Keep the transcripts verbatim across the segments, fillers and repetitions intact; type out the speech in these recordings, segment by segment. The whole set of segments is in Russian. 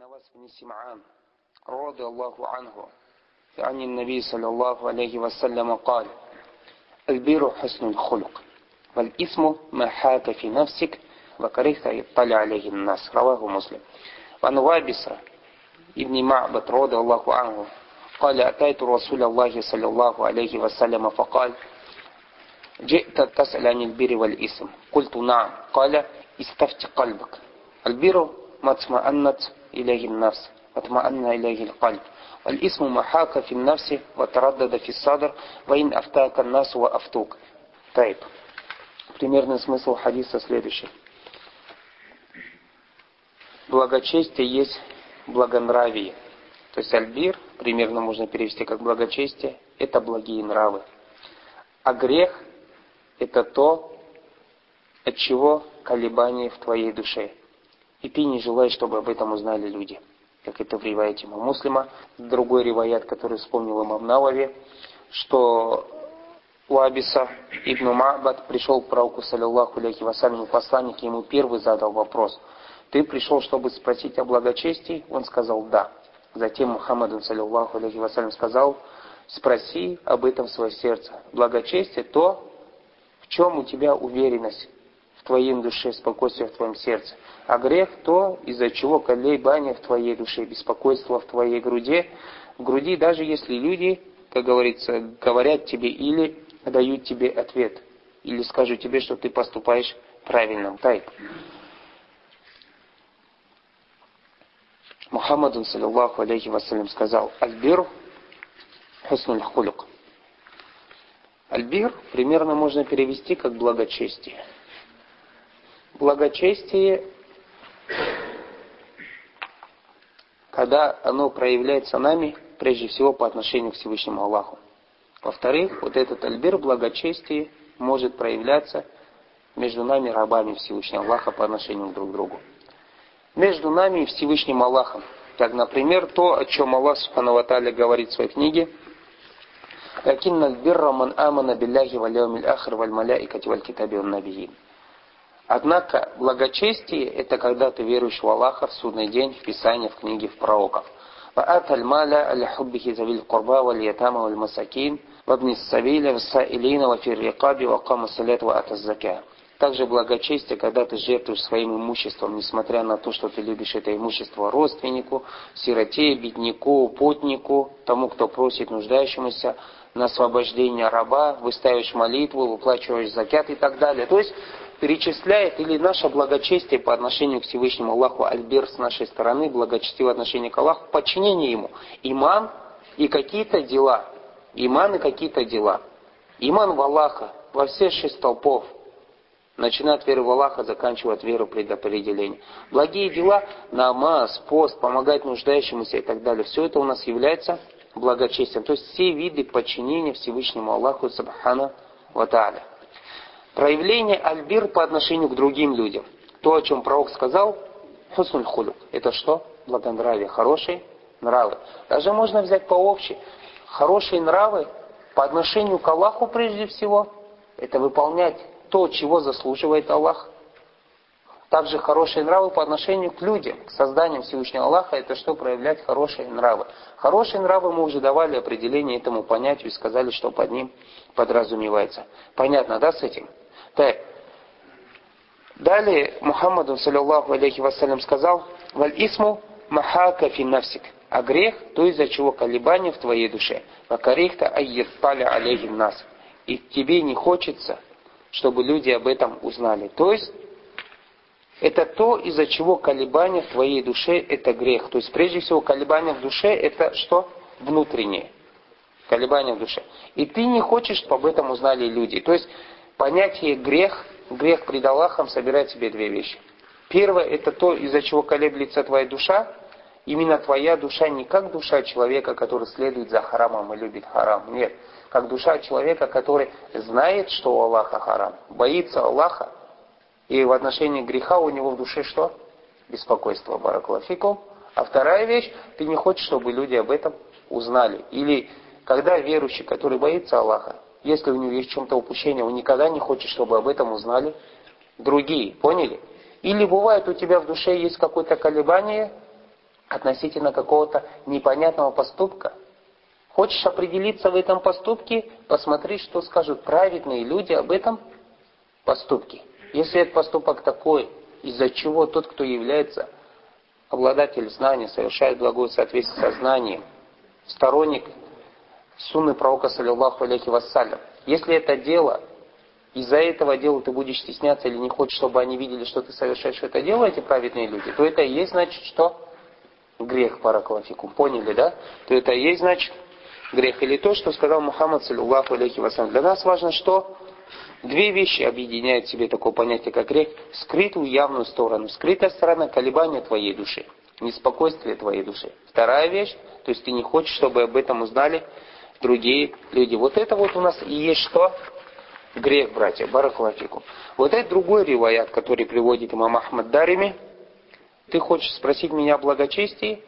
نواس بن سمعان رضي الله عنه عن النبي صلى الله عليه وسلم قال: البر حسن الخلق والإثم ما حاك في نفسك وكرهت يطلع عليه الناس. رواه مسلم. وعن وابصة ابن معبد رضي الله عنه قال: أتيت رسول الله صلى الله عليه وسلم فقال: جئت تسأل عن البر والإثم؟ قلت: نعم. قال: استفت قلبك. البر ما اطمأنت إليه النفس واطمأن إليه القلب، والإثم ما حاك في النفس وتردد في الصدر وإن أفتاك الناس وأفتوك. طيب. Примерный смысл хадиса следующий. Благочестие есть благонравие. То есть альбир, примерно можно перевести как благочестие, это благие нравы. А грех это то, от чего колебания в твоей душе. И ты не желаешь, чтобы об этом узнали люди. Как это в риваяте имама Муслима. Другой риваят, который вспомнил имам Навави, что Уабиса ибн Ма'бад пришел к пророку, саллиллаху алейхи вассаляму, посланник ему первый задал вопрос: ты пришел, чтобы спросить о благочестии? Он сказал: да. Затем Мухаммад, саллиллаху алейхи вассалям, сказал: спроси об этом в свое сердце. Благочестие то, в чем у тебя уверенность в твоей душе, спокойствие в твоем сердце. А грех то, из-за чего колебания в твоей душе, беспокойство в твоей груди. В груди, даже если люди, как говорится, говорят тебе или дают тебе ответ, или скажут тебе, что ты поступаешь правильно. Так. Мухаммад, саллиллаху алейхи вассалям, сказал: Аль-бир хуснуль хулюк. Аль-бир примерно можно перевести как благочестие. Благочестие, когда оно проявляется нами, прежде всего по отношению к Всевышнему Аллаху. Во-вторых, вот этот альбир, благочестие, может проявляться между нами, рабами Всевышнего Аллаха, по отношению друг к другу. Между нами и Всевышним Аллахом. Как, например, то, о чем Аллах Субхану ва Тааля говорит в своей книге: «Лакинна аль-бирра ман амана билляхи валь яумил ахир валь маляикати валь китаби ван набийин». Однако благочестие это когда ты веруешь в Аллаха, в судный день, в Писание, в книги, в пророков. وآتى المال على حبه ذوي القربى واليتامى والمساكين وابن السبيل والسائلين وفي الرقاب وأقام الصلاة وآتى الزكاة. Также благочестие, когда ты жертвуешь своим имуществом, несмотря на то, что ты любишь это имущество, родственнику, сироте, бедняку, путнику, тому, кто просит, нуждающемуся, на освобождение раба, выставишь молитву, выплачиваешь закят и так далее. То есть перечисляет или наше благочестие по отношению к Всевышнему Аллаху, альбир с нашей стороны, благочестивое отношение к Аллаху, подчинение Ему. Иман и какие-то дела. Иман и какие-то дела. Иман в Аллаха, во все шесть столпов. Начиная от веры в Аллаха, заканчивая от веры предопределения. Благие дела, намаз, пост, помогать нуждающемуся и так далее. Все это у нас является благочестием. То есть все виды подчинения Всевышнему Аллаху Субхану ва Тааля. Проявление аль-бир по отношению к другим людям. То, о чем пророк сказал, хуснуль хулюк. Это что? Благонравие, хорошие нравы. Даже можно взять по общей. Хорошие нравы по отношению к Аллаху прежде всего, это выполнять то, чего заслуживает Аллах. Также хорошие нравы по отношению к людям, к созданиям Всевышнего Аллаха, это что? Проявлять хорошие нравы. Хорошие нравы мы уже давали определение этому понятию и сказали, что под ним подразумевается. Понятно, да, с этим? Так. Далее Мухаммаду, саллиллаху алейхи вассалям, сказал: «Валь исму махака фи нафсик». А грех, то из-за чего колебания в твоей душе. «Вакарихта айятталя алейхи нас». И тебе не хочется, чтобы люди об этом узнали. То есть, это то, из-за чего колебания в твоей душе, это грех. То есть, прежде всего, колебания в душе, это что? Внутреннее. Колебания в душе. И ты не хочешь, чтобы об этом узнали люди. То есть, понятие грех, грех пред Аллахом собирает в себе две вещи. Первое, это то, из-за чего колеблется твоя душа. Именно твоя душа не как душа человека, который следует за харамом и любит харам. Нет. Как душа человека, который знает, что у Аллаха харам, боится Аллаха, и в отношении греха у него в душе что? Беспокойство. Баракаллаху фикум. А вторая вещь, ты не хочешь, чтобы люди об этом узнали. Или когда верующий, который боится Аллаха, если у него есть в чем-то упущение, он никогда не хочет, чтобы об этом узнали другие. Поняли? Или бывает у тебя в душе есть какое-то колебание, относительно какого-то непонятного поступка. Хочешь определиться в этом поступке, посмотри, что скажут праведные люди об этом поступке. Если этот поступок такой, из-за чего тот, кто является обладатель знания, совершает благое соответствие со знанием, сторонник сунны пророка, саллиллаху алейхи вассалям, если это дело, из-за этого дела ты будешь стесняться или не хочешь, чтобы они видели, что ты совершаешь это дело, эти праведные люди, то это и есть, значит, что? Грех, баракалафикум. Поняли, да? То это и есть, значит, грех. Или то, что сказал Мухаммад, саллиллаху алейхи вассалям. Для нас важно, что две вещи объединяют в себе такое понятие, как грех. Скрытую и явную сторону. Скрытая сторона — колебания твоей души, неспокойствие твоей души. Вторая вещь, то есть ты не хочешь, чтобы об этом узнали другие люди. Вот это вот у нас и есть что? Грех, братья, баракалафикум. Вот это другой риваят, который приводит имам Ахмад Дарими. Ты хочешь спросить меня о благочестии?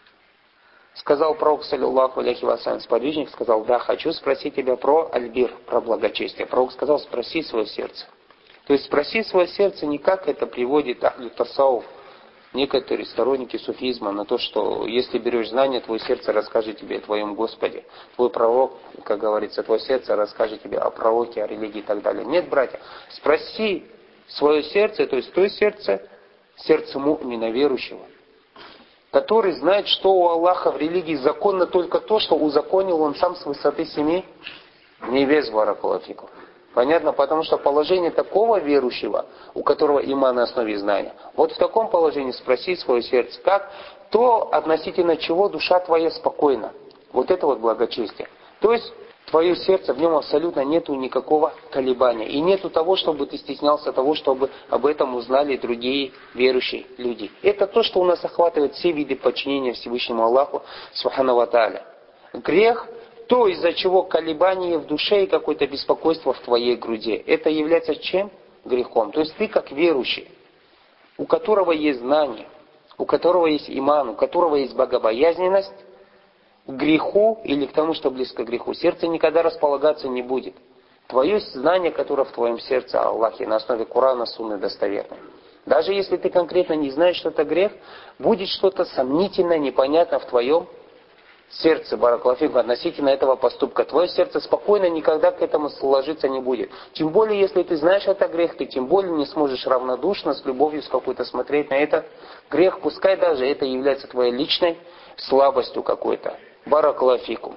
Сказал пророк, саллиллаху алейхи вассалям, сподвижник сказал: да, хочу спросить тебя про альбир, про благочестие. Пророк сказал: спроси свое сердце. То есть спроси свое сердце не как это приводит ахлю тасауф, некоторые сторонники суфизма, на то, что если берешь знания, твое сердце расскажет тебе о твоем Господе. Твой пророк, как говорится, твое сердце расскажет тебе о пророке, о религии и так далее. Нет, братья, спроси свое сердце, то есть то сердце, сердце му'мина, верующего, который знает, что у Аллаха в религии законно только то, что узаконил Он сам с высоты семи небес, баракалафикум. Понятно? Потому что положение такого верующего, у которого иман на основе знания, вот в таком положении спроси свое сердце, как то, относительно чего душа твоя спокойна. Вот это вот благочестие. То есть твое сердце, в нем абсолютно нету никакого колебания. И нету того, чтобы ты стеснялся того, чтобы об этом узнали другие верующие люди. Это то, что у нас охватывает все виды подчинения Всевышнему Аллаху, субхану ва тааля. Грех, то, из-за чего колебание в душе и какое-то беспокойство в твоей груди. Это является чем? Грехом. То есть ты как верующий, у которого есть знание, у которого есть иман, у которого есть богобоязненность, к греху или к тому, что близко к греху, сердце никогда располагаться не будет. Твое знание, которое в твоем сердце о Аллахе, на основе Курана, Сунны достоверное. Даже если ты конкретно не знаешь, что это грех, будет что-то сомнительное, непонятно в твоем сердце, баракалафикум, относительно этого поступка. Твое сердце спокойно никогда к этому сложиться не будет. Тем более, если ты знаешь, это грех, ты тем более не сможешь равнодушно, с любовью с какой-то смотреть на это грех, пускай даже это является твоей личной слабостью какой-то. Баракалафикум.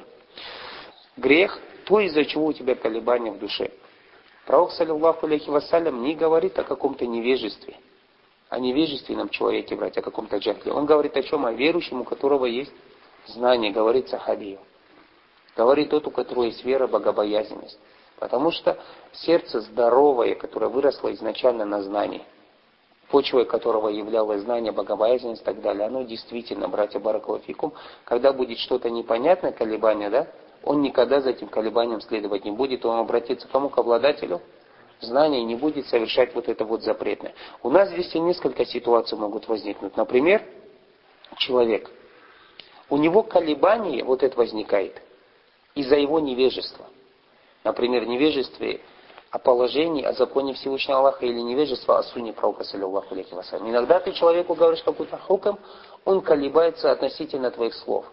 Грех, то, из-за чего у тебя колебания в душе. Пророк, саллиллаху алейхи вассалям, не говорит о каком-то невежестве, о невежественном человеке, братья, о каком-то джахле. Он говорит о чем? О верующем, у которого есть знание, говорит сахабию. Говорит тот, у которого есть вера, богобоязненность. Потому что сердце здоровое, которое выросло изначально на знании, почвой которого являлось знание, богобоязненность и так далее, оно действительно, братья, баракалафикум, когда будет что-то непонятное, колебание, да, он никогда за этим колебанием следовать не будет, он обратится к кому? К обладателю знания и не будет совершать вот это вот запретное. У нас здесь и несколько ситуаций могут возникнуть. Например, человек, у него колебание вот это возникает из-за его невежества. Например, невежестве о положении, о законе Всевышнего Аллаха или невежество о сунне пророка, саллиллаху алейхи вассалям. Иногда ты человеку говоришь какой-то хукм, он колебается относительно твоих слов.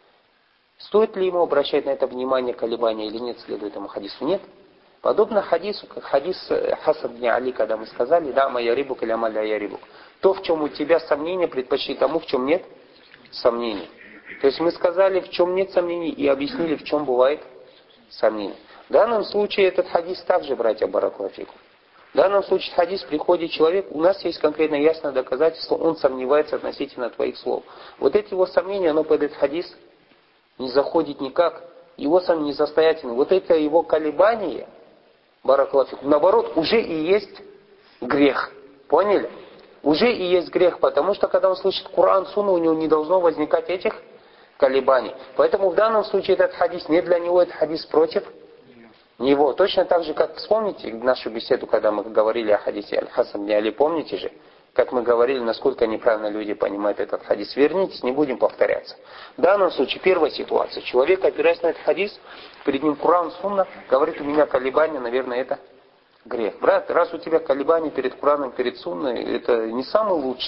Стоит ли ему обращать на это внимание, колебания или нет, следует этому хадису? Нет. Подобно хадису, как хадис Хасан бн Али, когда мы сказали: да, моя рибук или амаля я рибук. То, в чем у тебя сомнения, предпочти тому, в чем нет сомнений. То есть мы сказали, в чем нет сомнений, и объяснили, в чем бывает сомнение. В данном случае этот хадис также, братья, баракалафикум. В данном случае хадис приходит человек, у нас есть конкретно ясное доказательство, он сомневается относительно твоих слов. Вот эти его сомнения, оно под этот хадис не заходит никак. Его сомнения несостоятельны. Вот это его колебание, баракалафикум, наоборот, уже и есть грех. Поняли? Уже и есть грех, потому что когда он слышит Коран, Сунну, у него не должно возникать этих колебаний. Поэтому в данном случае этот хадис не для него, этот хадис против него. Точно так же, как вспомните нашу беседу, когда мы говорили о хадисе Аль-Хасан бн Али, помните же, как мы говорили, насколько неправильно люди понимают этот хадис. Вернитесь, не будем повторяться. В данном случае первая ситуация. Человек, опираясь на этот хадис, перед ним Куран, Сунна, говорит: у меня колебания, наверное, это грех. Брат, раз у тебя колебания перед Кураном, перед Сунной, это не самый лучший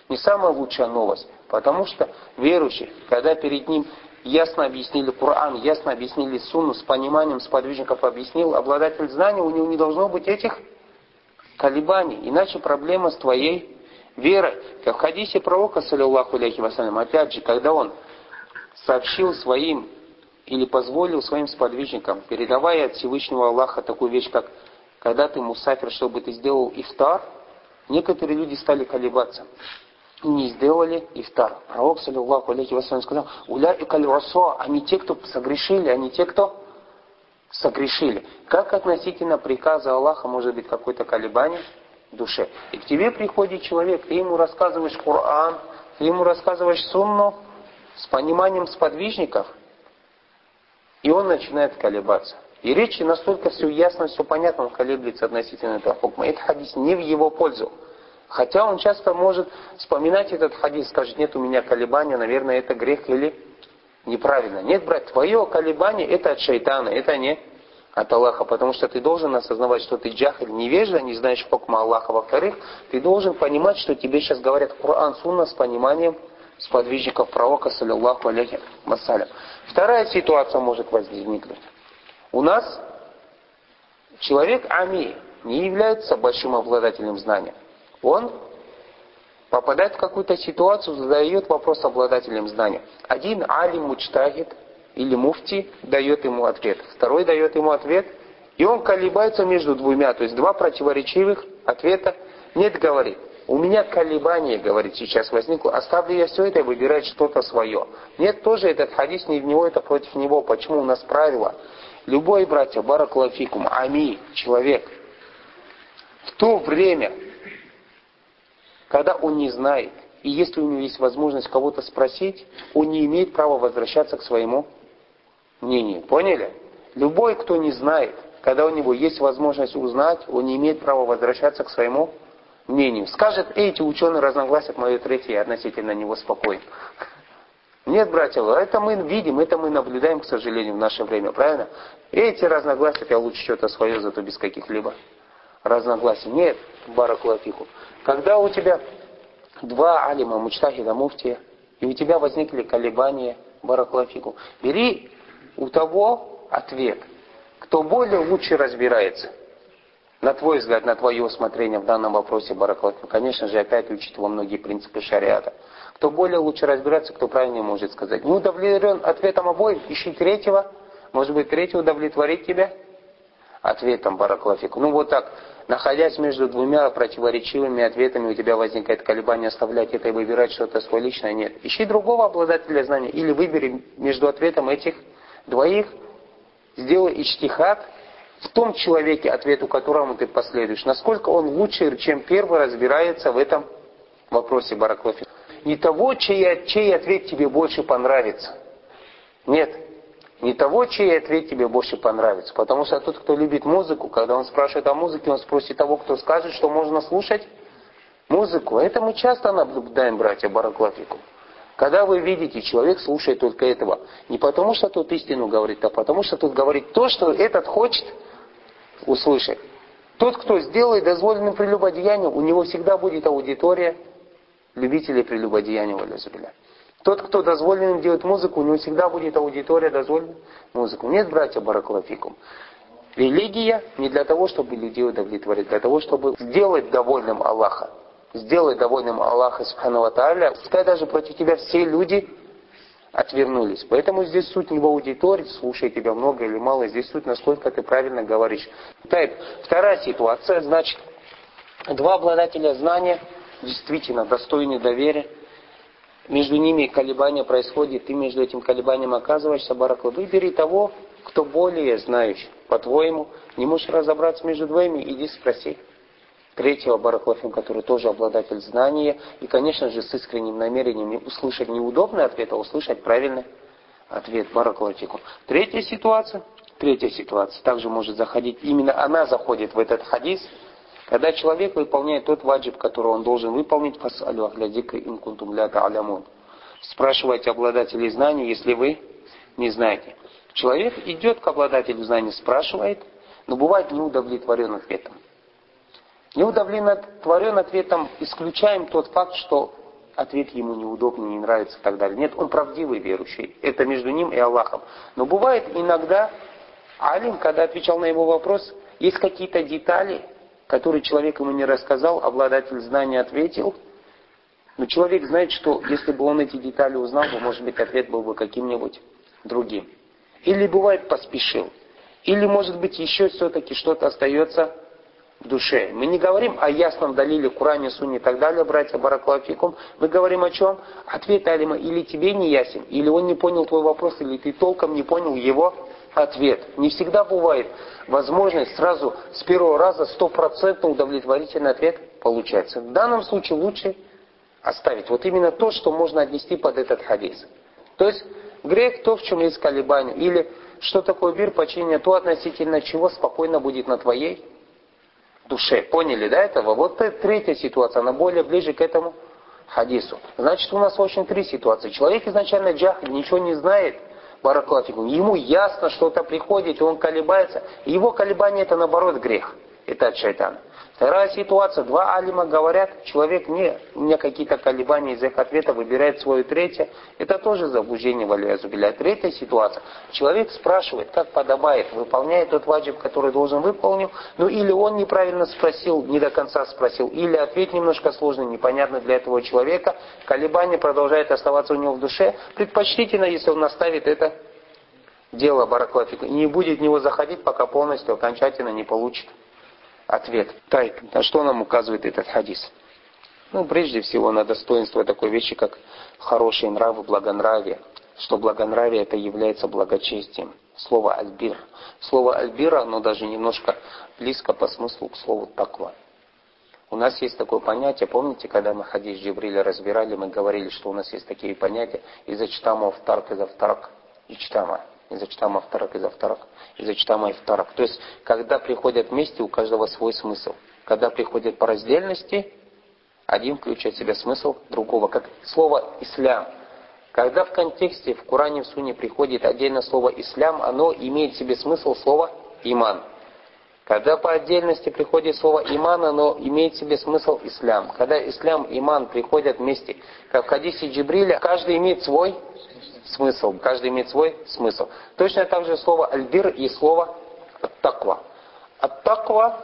не самая лучшая новость. Потому что верующий, когда перед ним ясно объяснили Коран, ясно объяснили Сунну, с пониманием сподвижников объяснил, обладатель знаний, у него не должно быть этих колебаний. Иначе проблема с твоей верой. Как в хадисе пророка, саллиллаху алейхи вассалям, опять же, когда он сообщил своим или позволил своим сподвижникам, передавая от Всевышнего Аллаха такую вещь, как когда ты мусафир, чтобы ты сделал ифтар, некоторые люди стали колебаться. И не сделали ифтар. Пророк, саллиллаху алейхи вассалям, сказал: «Уляика аль-расо», они те, кто согрешили, они те, кто согрешили. Как относительно приказа Аллаха может быть какое-то колебание в душе? И к тебе приходит человек, ты ему рассказываешь Коран, ты ему рассказываешь Сунну с пониманием сподвижников, и он начинает колебаться. И речи настолько все ясно, все понятно, он колеблется относительно этого хукма. Этот хадис не в его пользу. Хотя он часто может вспоминать этот хадис, скажет: нет у меня колебания, наверное, это грех или неправильно. Нет, брат, твое колебание это от шайтана, это не от Аллаха. Потому что ты должен осознавать, что ты джахиль, невежда, не знаешь хукма Аллаха. Во-вторых, ты должен понимать, что тебе сейчас говорят Коран, Сунна с пониманием сподвижников пророка, саллиллаху алейхи вассалям. Вторая ситуация может возникнуть. У нас человек ами не является большим обладателем знания. Он попадает в какую-то ситуацию, задает вопрос обладателям знания. Один алим муджтахид или муфти дает ему ответ. Второй дает ему ответ. И он колебается между двумя. То есть два противоречивых ответа. Нет, говорит: у меня колебание, говорит, сейчас возникло. Оставлю я все это и выбирать что-то свое. Нет, тоже этот хадис не в него, это против него. Почему? У нас правило. Любой, братья, баракаллаху фикум, ами, человек, в то время, когда он не знает, и если у него есть возможность кого-то спросить, он не имеет права возвращаться к своему мнению. Поняли? Любой, кто не знает, когда у него есть возможность узнать, он не имеет права возвращаться к своему мнению. Скажет: эти ученые разногласят, мое третье, я относительно него спокоен. Нет, братья, это мы видим, это мы наблюдаем, к сожалению, в наше время, правильно? Эти разногласия, я лучше что-то свое, зато без каких-либо разногласий. Нет, баракаллаху фикум. Когда у тебя два алима, муджтахида, муфтия, и у тебя возникли колебания, баракаллаху фикум, бери у того ответ, кто более лучше разбирается. На твой взгляд, на твое усмотрение в данном вопросе, баракаллаху фикум, конечно же, опять учитывая многие принципы шариата. Кто более лучше разбирается, кто правильнее может сказать. Не удовлетворен ответом обоих, ищи третьего. Может быть, третий удовлетворит тебя ответом, баракаллаху фикум. Ну вот так, находясь между двумя противоречивыми ответами, у тебя возникает колебание, оставлять это и выбирать что-то свое личное. Нет. Ищи другого обладателя знания. Или выбери между ответом этих двоих, сделай иджтихад в том человеке, ответу которому ты последуешь. Насколько он лучше, чем первый, разбирается в этом вопросе, баракаллаху фикум. Не того, чей, чей ответ тебе больше понравится. Нет. Не того, чей ответ тебе больше понравится. Потому что тот, кто любит музыку, когда он спрашивает о музыке, он спросит того, кто скажет, что можно слушать музыку. Это мы часто наблюдаем, братья, баракаллаху фикум. Когда вы видите, человек слушает только этого. Не потому, что тот истину говорит, а потому, что тот говорит то, что этот хочет услышать. Тот, кто сделает дозволенным прелюбодеянием, у него всегда будет аудитория любителей прелюбодеяния, валязубилля. Тот, кто дозволенным делает музыку, у него всегда будет аудитория дозволенную музыку. Нет, братья, баракаллаху фикум. Религия не для того, чтобы людей удовлетворить, для того, чтобы сделать довольным Аллаха. Сделать довольным Аллаха, субхану ва тааля. Пускай даже против тебя все люди отвернулись. Поэтому здесь суть не в аудитории, слушай тебя много или мало, здесь суть, насколько ты правильно говоришь. Так, вторая ситуация, значит, два обладателя знания действительно достойны доверия. Между ними колебания происходит, ты между этим колебанием оказываешься, баракаллаху. Выбери того, кто более знающий. По-твоему, не можешь разобраться между двоими, иди спроси третьего, баракаллаху, который тоже обладатель знания. И, конечно же, с искренним намерением услышать неудобный ответ, а услышать правильный ответ, баракаллаху. Третья ситуация, третья ситуация также может заходить, именно она заходит в этот хадис, когда человек выполняет тот ваджиб, который он должен выполнить, фас'алю ахля зикри ин кунтум ля та'алямун. Спрашивайте обладателей знаний, если вы не знаете. Человек идет к обладателю знаний, спрашивает, но бывает не удовлетворен ответом. Не удовлетворен ответом исключаем тот факт, что ответ ему неудобный, не нравится и так далее. Нет, он правдивый верующий. Это между ним и Аллахом. Но бывает иногда, алим, когда отвечал на его вопрос, есть какие-то детали, которые человек ему не рассказал, обладатель знания ответил. Но человек знает, что если бы он эти детали узнал, то, может быть, ответ был бы каким-нибудь другим. Или бывает поспешил. Или, может быть, еще все-таки что-то остается в душе. Мы не говорим о ясном далиле, Коране, Сунне и так далее, братья, баракаллаху фикум. Мы говорим о чем? Ответ алима или тебе не ясен, или он не понял твой вопрос, или ты толком не понял его ответ. Не всегда бывает возможность сразу с первого раза стопроцентно удовлетворительный ответ получается. В данном случае лучше оставить вот именно то, что можно отнести под этот хадис. То есть грех то, в чем есть колебания. Или что такое бир, подчинение, то относительно чего спокойно будет на твоей душе. Поняли, да, этого? Вот это третья ситуация, она более ближе к этому хадису. Значит, у нас очень три ситуации. Человек изначально джахиль, ничего не знает, баракаллаху фикум. Ему ясно, что-то приходит, и он колебается. И его колебание это наоборот грех. Это от шайтана. Вторая ситуация. Два алима говорят, человек не, у меня какие-то колебания из их ответа, выбирает свое третье. Это тоже заблуждение, валиязубилля. Третья ситуация. Человек спрашивает, как подобает, выполняет тот ваджиб, который должен выполнить. Ну или он неправильно спросил, не до конца спросил, или ответ немножко сложный, непонятный для этого человека. Колебание продолжает оставаться у него в душе. Предпочтительно, если он наставит это дело, баракаллаху фикум, и не будет в него заходить, пока полностью, окончательно не получит ответ. Так, на что нам указывает этот хадис? Ну, прежде всего, на достоинство такой вещи, как хорошие нравы, благонравие. Что благонравие это является благочестием. Слово аль-бир. Слово аль-бир, оно даже немножко близко по смыслу к слову таква. У нас есть такое понятие, помните, когда мы хадис Джибриля разбирали, мы говорили, что у нас есть такие понятия, изачтама втарк, изавтарк, ичтама. Изачтама вторак, изавтарак, изачтама и вторак. То есть, когда приходят вместе, у каждого свой смысл. Когда приходят по раздельности, один включает в себя смысл другого. Как слово «ислям». Когда в контексте, в Коране, в Сунне приходит отдельно слово «ислям», оно имеет в себе смысл слова «иман». Когда по отдельности приходит слово «иман», оно имеет в себе смысл «ислям». Когда «ислям» и «иман» приходят вместе, как в хадисе Джибриля, каждый имеет свой смысл. Каждый имеет свой смысл. Точно так же слово «аль-бир» и слово «ат-таква». «Ат-таква»,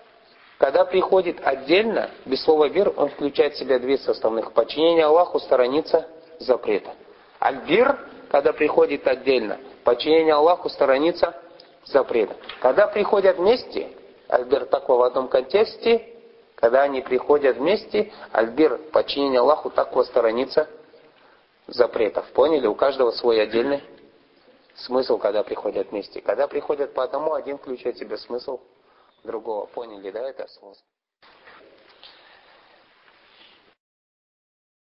когда приходит отдельно, без слова «бир», он включает в себя две составных. Подчинение Аллаху, сторониться запрета. «Аль-бир», когда приходит отдельно, подчинение Аллаху, сторониться запрета. Когда приходят вместе, «аль-бир» таква в одном контексте, когда они приходят вместе, «аль-бир», подчинение Аллаху, таква, сторониться запретов. Поняли? У каждого свой отдельный смысл, когда приходят вместе. Когда приходят по одному, один включает в себя смысл другого. Поняли, да, это слово?